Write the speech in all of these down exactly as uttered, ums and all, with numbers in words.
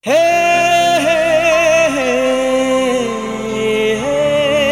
हे हे हे हे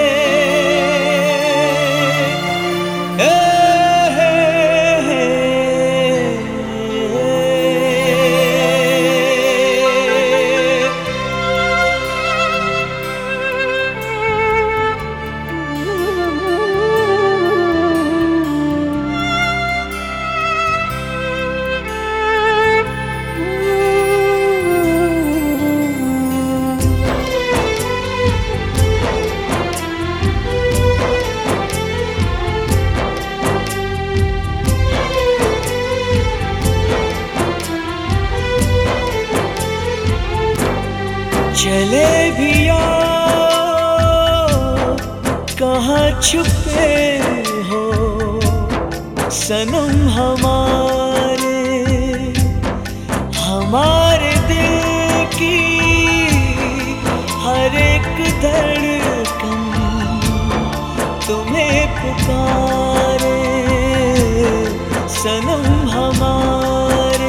चले भी आओ, कहाँ छुपे हो सनम हमारे हमारे दिल की हर एक धड़कन तुम्हें पुकारे सनम हमारे।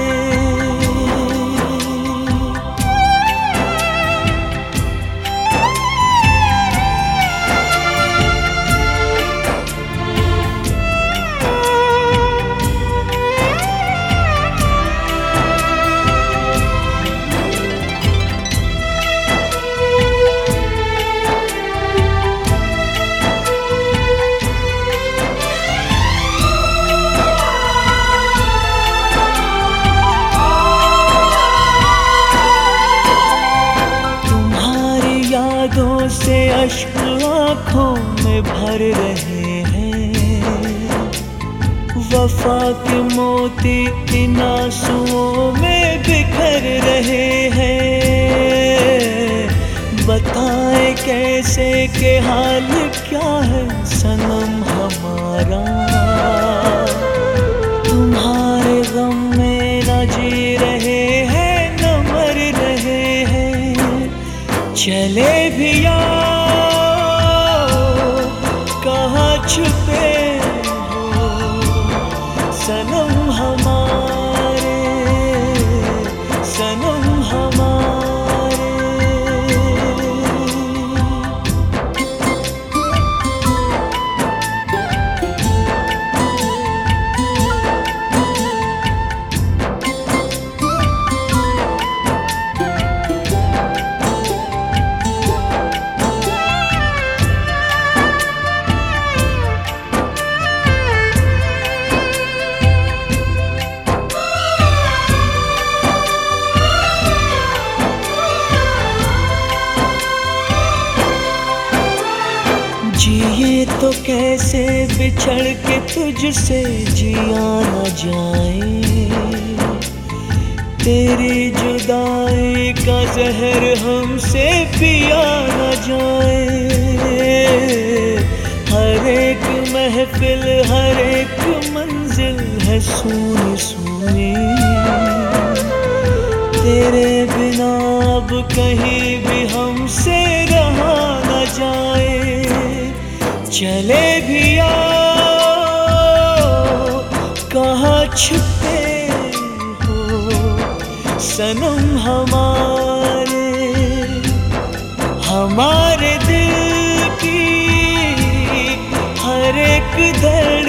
से अश्क आँखों में भर रहे हैं, वफा के मोती इन आंसुओं में बिखर रहे हैं। बताएं कैसे के हाल क्या है सनम हमारा, तुम्हारे गम में न जी रहे हैं न मर रहे हैं। चले भी आओ, कहाँ छुपे हो सनम हमारे सनम हमारे। जिए तो कैसे बिछड़ के तुझसे जिया न जाए, तेरी जुदाई का जहर हमसे पिया न जाए। हर एक महफिल हर एक मंजिल है सूनी सूनी, तेरे बिना अब कहीं भी हमसे रहा न जाए। चले भी आओ, कहाँ छुपे हो सनम हमारे हमारे दिल की हर एक धड़कन